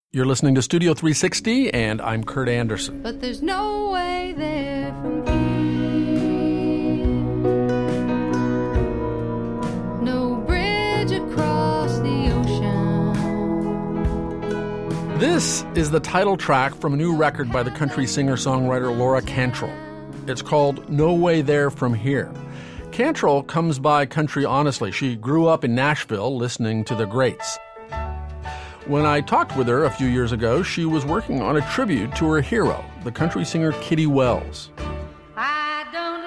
You're listening to Studio 360, and I'm Kurt Anderson. But there's no way there from here. No bridge across the ocean. This is the title track from a new record by the country singer-songwriter Laura Cantrell. It's called No Way There From Here. Cantrell comes by country honestly. She grew up in Nashville listening to the greats. When I talked with her a few years ago, she was working on a tribute to her hero, the country singer Kitty Wells. I don't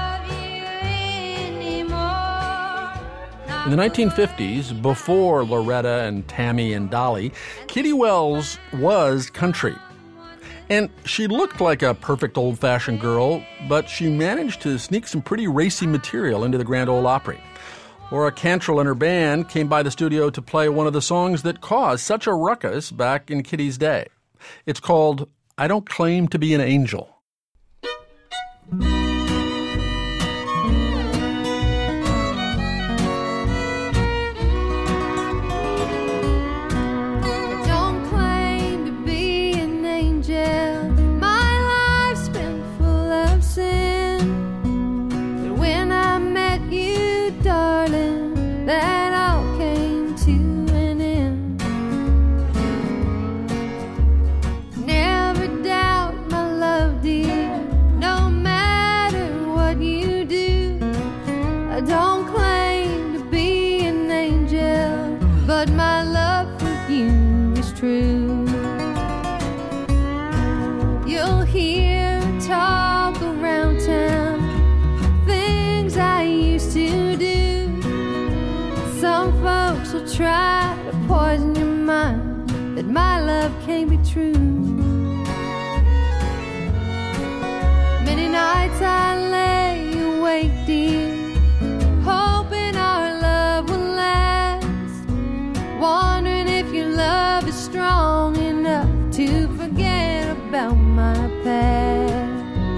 love you anymore. In the 1950s, before Loretta and Tammy and Dolly, Kitty Wells was country. And she looked like a perfect old-fashioned girl, but she managed to sneak some pretty racy material into the Grand Ole Opry. Laura Cantrell and her band came by the studio to play one of the songs that caused such a ruckus back in Kitty's day. It's called I Don't Claim to Be an Angel. That all came to an end. Never doubt my love, dear, no matter what you do. I don't claim to be an angel, but my love for you is true. You'll hear talk around town, things I used to do. Some folks will try to poison your mind, that my love can't be true. Many nights I lay awake, dear, hoping our love will last, wondering if your love is strong enough to forget about my past.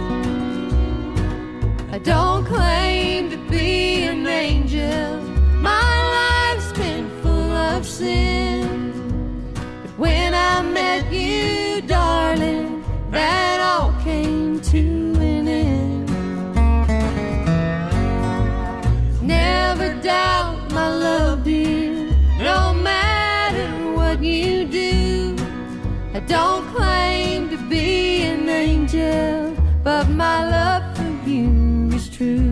I don't claim to be an angel, my life's been full of sin, but when I met you, darling, that all came to an end. Never doubt my love, dear, no matter what you do. I don't claim to be an angel, but my love for you is true.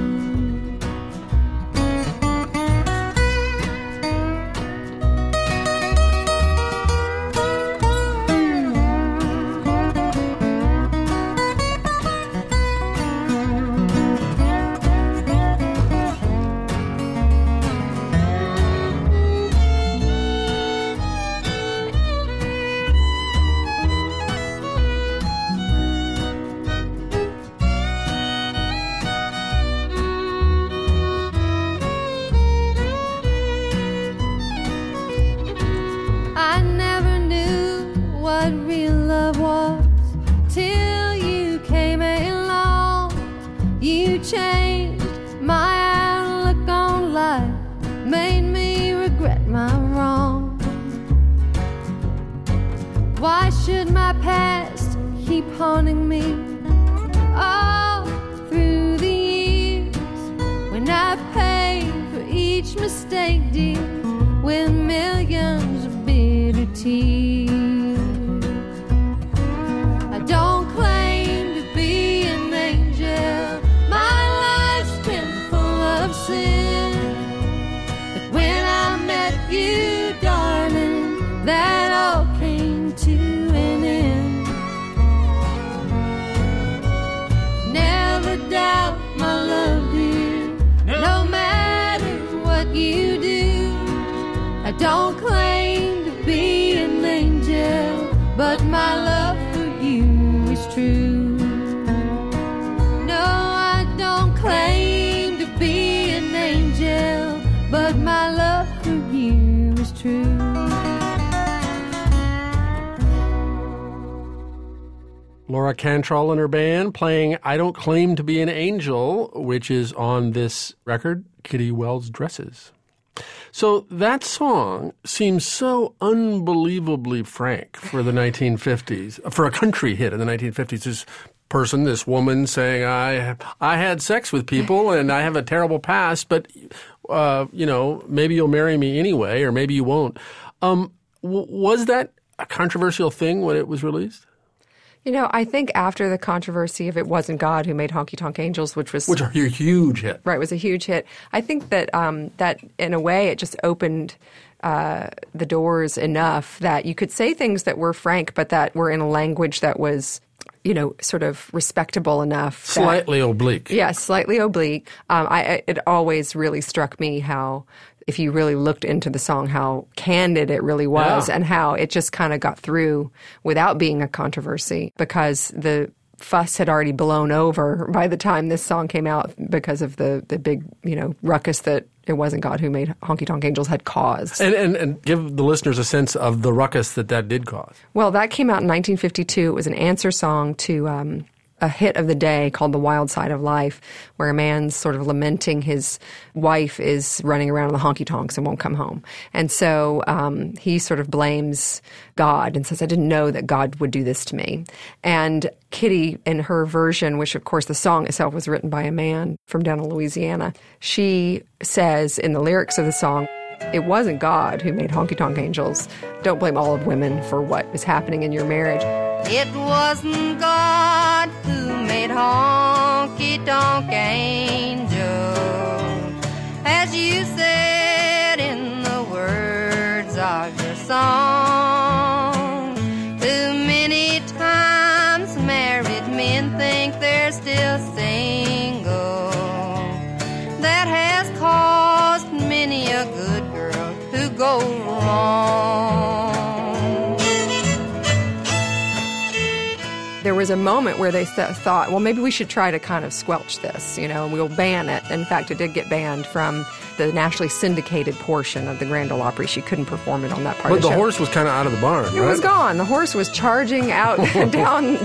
Why should my past keep haunting me all through the years, when I paid for each mistake, dear, with millions of bitter tears? I don't claim to be an angel, my life's been full of sin, but when I met you, darling, that all came to an end. Never doubt my love, dear, no matter what you do. I don't claim to be an angel, but my love for you is true. No, I don't claim to be an angel, but my love for you is true. Laura Cantrell and her band playing I Don't Claim to Be an Angel, which is on this record, Kitty Wells Dresses. So that song seems so unbelievably frank for the 1950s, for a country hit in the 1950s. This woman saying, I had sex with people and I have a terrible past, but, maybe you'll marry me anyway, or maybe you won't. Was that a controversial thing when it was released? I think after the controversy of It Wasn't God Who Made Honky Tonk Angels, which are a huge hit. Right, was a huge hit. I think that that in a way it just opened the doors enough that you could say things that were frank, but that were in a language that was, sort of respectable enough. Slightly oblique. Yeah, slightly oblique. It always really struck me how, if you really looked into the song, how candid it really was, and how it just kind of got through without being a controversy, because the fuss had already blown over by the time this song came out because of the big, ruckus that It Wasn't God Who Made Honky Tonk Angels had caused. And give the listeners a sense of the ruckus that did cause. Well, that came out in 1952. It was an answer song to a hit of the day called The Wild Side of Life, where a man's sort of lamenting his wife is running around in the honky-tonks and won't come home. And so he sort of blames God and says, I didn't know that God would do this to me. And Kitty, in her version, which of course the song itself was written by a man from down in Louisiana, she says in the lyrics of the song, it wasn't God who made honky-tonk angels. Don't blame all of women for what is happening in your marriage. It wasn't God who made honky-tonk angels, as you said in the words of your song. Too many times married men think they're still single. That has caused many a good girl to go wrong. There was a moment where they thought, well, maybe we should try to kind of squelch this, and we'll ban it. In fact, it did get banned from the nationally syndicated portion of the Grand Ole Opry. She couldn't perform it on that part of the show. But the horse was kind of out of the barn, right? It was gone. The horse was charging out down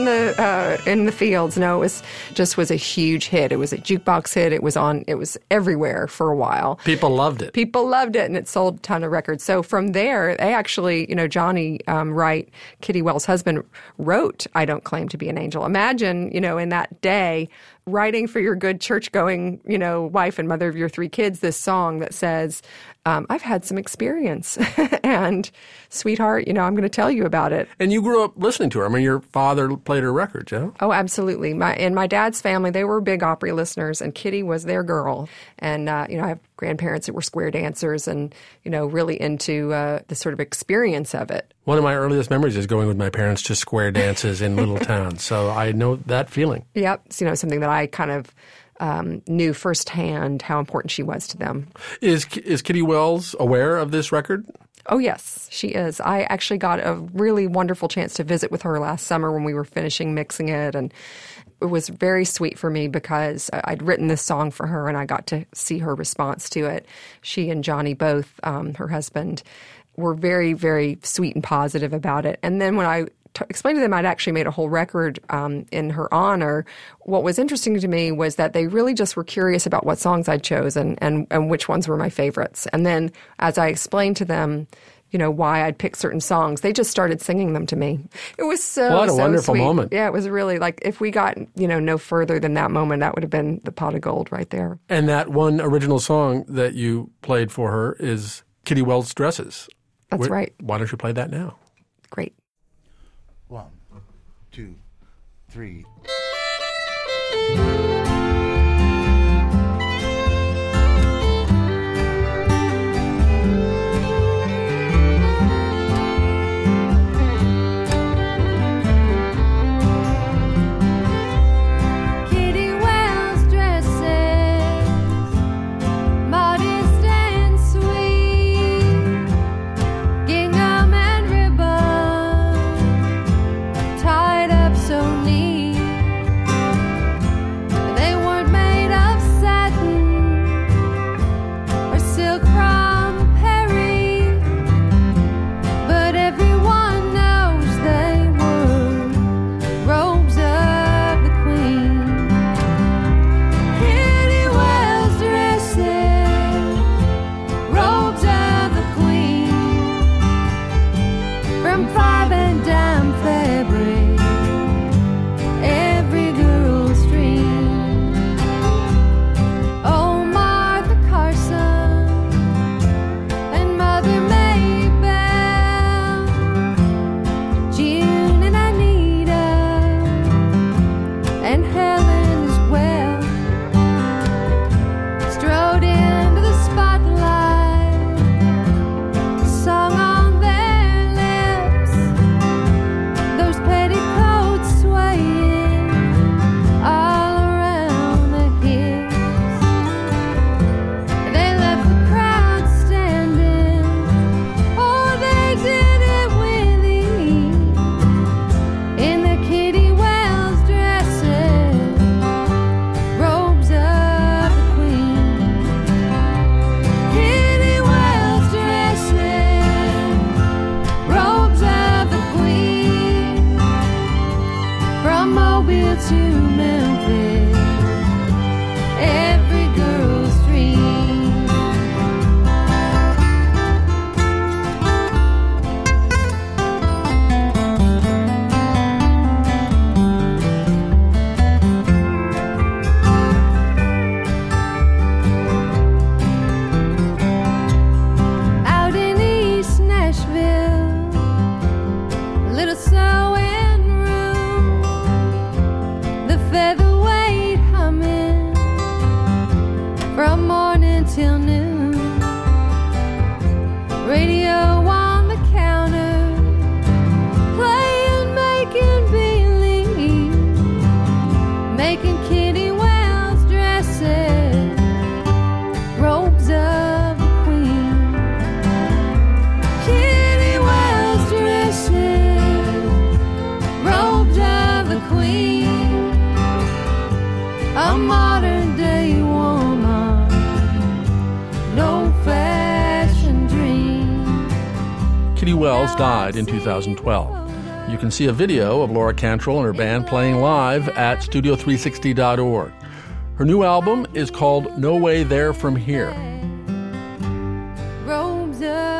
the in the fields. No, it was a huge hit. It was a jukebox hit. It was everywhere for a while. People loved it. People loved it, and it sold a ton of records. So from there, they actually, Johnny Wright, Kitty Wells' husband, wrote I Don't Claim to Be an Angel. Imagine, in that day, writing for your good church-going, wife and mother of your 3 kids, this song that says, I've had some experience, and sweetheart, I'm going to tell you about it. And you grew up listening to her. I mean, your father played her records, yeah? Oh, absolutely. In my dad's family, they were big Opry listeners, and Kitty was their girl. And, I have grandparents that were square dancers and, really into the sort of experience of it. One of my earliest memories is going with my parents to square dances in little towns. So I know that feeling. Yep. It's, something that I kind of knew firsthand how important she was to them. Is Kitty Wells aware of this record? Oh, yes, she is. I actually got a really wonderful chance to visit with her last summer when we were finishing mixing it, and it was very sweet for me because I'd written this song for her and I got to see her response to it. She and Johnny both, her husband, were very, very sweet and positive about it. And then when I explained to them I'd actually made a whole record in her honor, what was interesting to me was that they really just were curious about what songs I'd chosen and which ones were my favorites. And then as I explained to them, why I'd pick certain songs, they just started singing them to me. It was what a wonderful sweet. moment. Yeah, it was really like if we got, no further than that moment, that would have been the pot of gold right there. And that one original song that you played for her is Kitty Wells' Dresses. That's right. Why don't you play that now? Great. 1, 2, 3. Kitty Wells dresses, modest and sweet, gingham and ribbon, tied up so neat. to Memphis, every girl's dream. Out in East Nashville, a little sewing room, the featherweight humming from morning till noon. Radio on the counter, playing Making Believe, making Kitty Wells dresses, robes of the Queen. Kitty Wells dresses, robes of the Queen, a modern day woman, no fashion dream. Kitty Wells died in 2012. You can see a video of Laura Cantrell and her band playing live at studio360.org. Her new album is called No Way There From Here. Robes of